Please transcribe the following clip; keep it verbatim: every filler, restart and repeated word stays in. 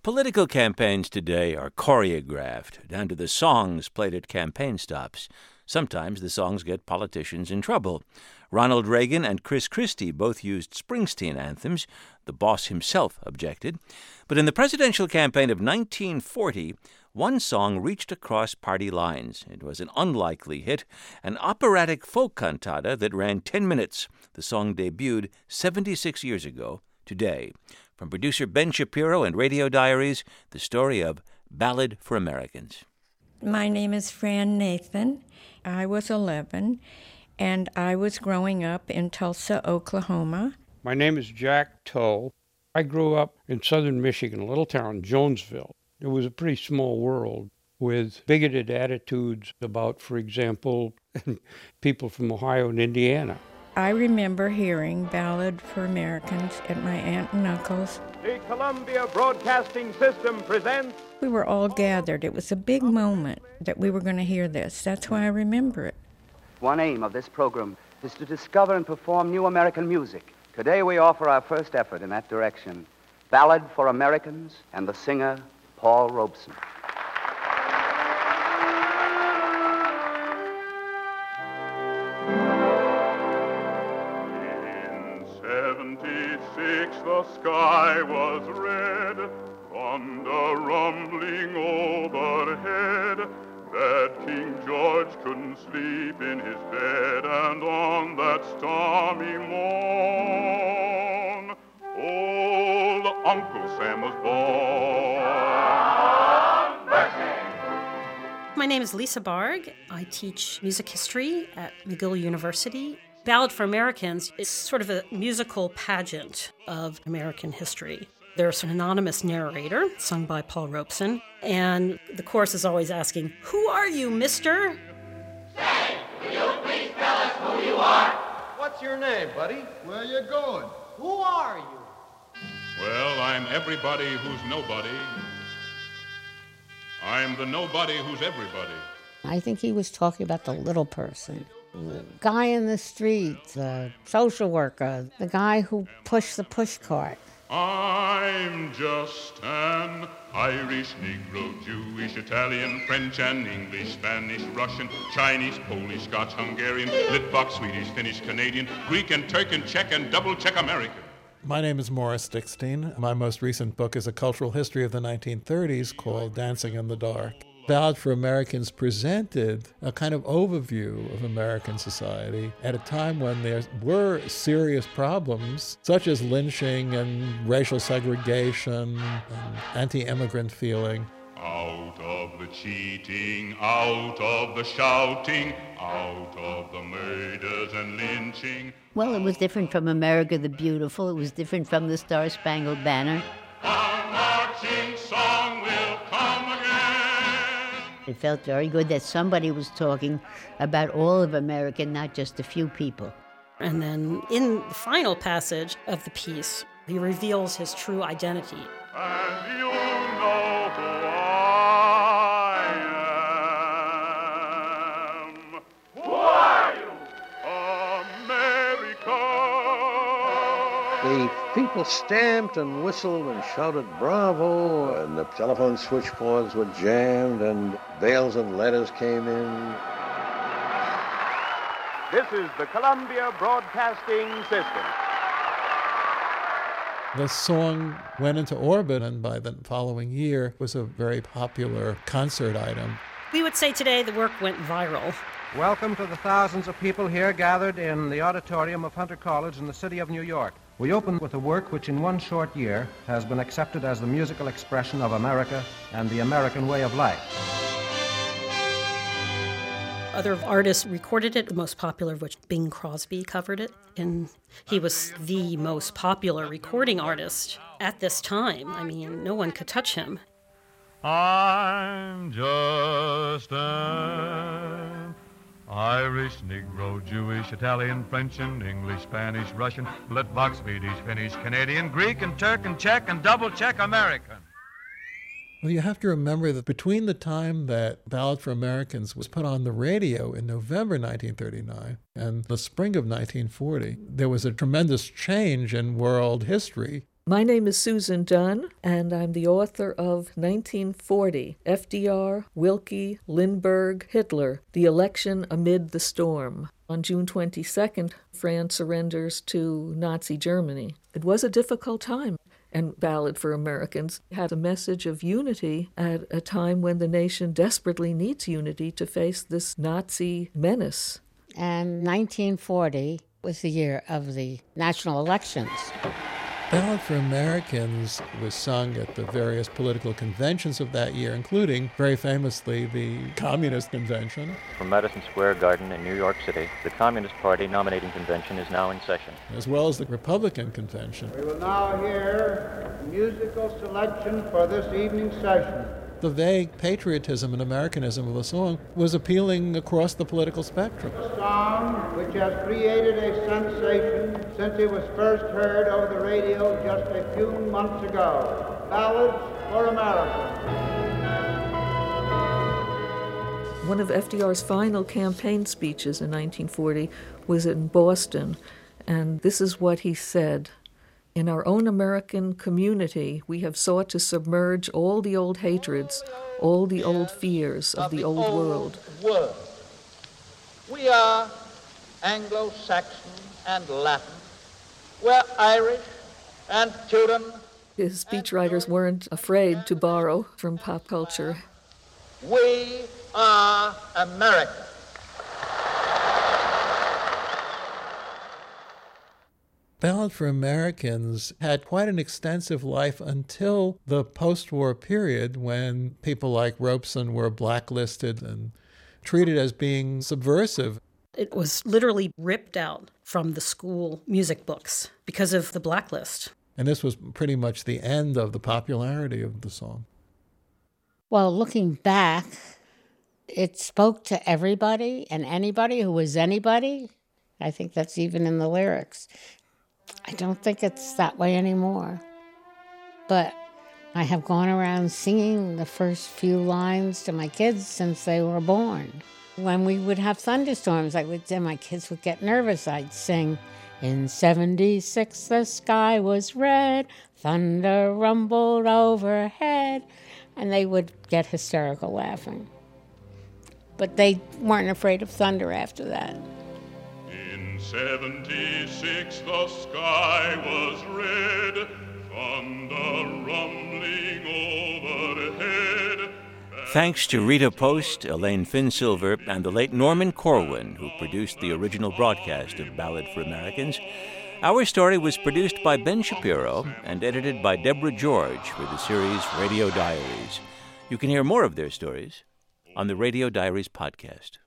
Political campaigns today are choreographed, down to the songs played at campaign stops. Sometimes the songs get politicians in trouble. Ronald Reagan and Chris Christie both used Springsteen anthems. The boss himself objected. But in the presidential campaign of nineteen forty, one song reached across party lines. It was an unlikely hit, an operatic folk cantata that ran ten minutes. The song debuted seventy-six years ago today. From producer Ben Shapiro and Radio Diaries, the story of Ballad for Americans. My name is Fran Nathan. I was eleven, and I was growing up in Tulsa, Oklahoma. My name is Jack Toll. I grew up in southern Michigan, a little town, Jonesville. It was a pretty small world with bigoted attitudes about, for example, people from Ohio and Indiana. I remember hearing Ballad for Americans at my aunt and uncle's. The Columbia Broadcasting System presents... We were all gathered. It was a big moment that we were going to hear this. That's why I remember it. One aim of this program is to discover and perform new American music. Today we offer our first effort in that direction, Ballad for Americans and the singer Paul Robeson. The sky was red, thunder rumbling overhead, that King George couldn't sleep in his bed, and on that stormy morn, old Uncle Sam was born. My name is Lisa Barg. I teach music history at McGill University. Ballad for Americans is sort of a musical pageant of American history. There's an anonymous narrator, sung by Paul Robeson, and the chorus is always asking, "Who are you, mister?" Say, will you please tell us who you are? What's your name, buddy? Where you going? Who are you? Well, I'm everybody who's nobody. I'm the nobody who's everybody. I think he was talking about the little person. The guy in the street, the social worker, the guy who pushed the push cart. I'm just an Irish, Negro, Jewish, Italian, French and English, Spanish, Russian, Chinese, Polish, Scotch, Hungarian, Litvak, Swedish, Finnish, Canadian, Greek and Turk and Czech and double Czech American. My name is Morris Dickstein. My most recent book is a cultural history of the nineteen thirties called Dancing in the Dark. Ballad for Americans presented a kind of overview of American society at a time when there were serious problems, such as lynching and racial segregation and anti-immigrant feeling. Out of the cheating, out of the shouting, out of the murders and lynching. Well, it was different from America the Beautiful. It was different from the Star-Spangled Banner. Our marching song will come again. It felt very good that somebody was talking about all of America, not just a few people. And then in the final passage of the piece, he reveals his true identity. And you know who I am. Who are you? America. The people stamped and whistled and shouted bravo, and the telephone switchboards were jammed, and bales of letters came in. This is the Columbia Broadcasting System. The song went into orbit, and by the following year was a very popular concert item. We would say today the work went viral. Welcome to the thousands of people here gathered in the auditorium of Hunter College in the city of New York. We open with a work which in one short year has been accepted as the musical expression of America and the American way of life. Other artists recorded it, the most popular of which Bing Crosby covered it, and he was the most popular recording artist at this time. I mean, no one could touch him. I'm just an Irish, Negro, Jewish, Italian, French and English, Spanish, Russian, Litvak, Swedish, Finnish, Canadian, Greek and Turk and Czech and double Czech American. Well, you have to remember that between the time that Ballad for Americans was put on the radio in November nineteen thirty-nine and the spring of nineteen forty, there was a tremendous change in world history. My name is Susan Dunn, and I'm the author of nineteen forty, F D R, Wilkie, Lindbergh, Hitler, The Election Amid the Storm. On June twenty-second, France surrenders to Nazi Germany. It was a difficult time, and Ballad for Americans had a message of unity at a time when the nation desperately needs unity to face this Nazi menace. And nineteen forty was the year of the national elections. Ballad for Americans was sung at the various political conventions of that year, including, very famously, the Communist Convention. From Madison Square Garden in New York City, the Communist Party nominating convention is now in session. As well as the Republican Convention. We will now hear a musical selection for this evening's session. The vague patriotism and Americanism of the song was appealing across the political spectrum. A song which has created a sensation since it was first heard over the radio just a few months ago. Ballads for America. One of F D R's final campaign speeches in nineteen forty was in Boston, and this is what he said. In our own American community, we have sought to submerge all the old hatreds, all the old fears of the old world. world. We are Anglo-Saxon and Latin. We're Irish and Teuton. His speechwriters weren't afraid to borrow from pop culture. We are America. Ballad for Americans had quite an extensive life until the post-war period when people like Robeson were blacklisted and treated as being subversive. It was literally ripped out from the school music books because of the blacklist. And this was pretty much the end of the popularity of the song. Well, looking back, it spoke to everybody and anybody who was anybody. I think that's even in the lyrics. I don't think it's that way anymore. But I have gone around singing the first few lines to my kids since they were born. When we would have thunderstorms, I would, and my kids would get nervous, I'd sing, in seventy-six the sky was red, thunder rumbled overhead, and they would get hysterical laughing. But they weren't afraid of thunder after that. In seventy-six the sky was red, thunder rumbling overhead. Thanks to Rita Post, Elaine Finsilver, and the late Norman Corwin, who produced the original broadcast of Ballad for Americans, our story was produced by Ben Shapiro and edited by Deborah George for the series Radio Diaries. You can hear more of their stories on the Radio Diaries podcast.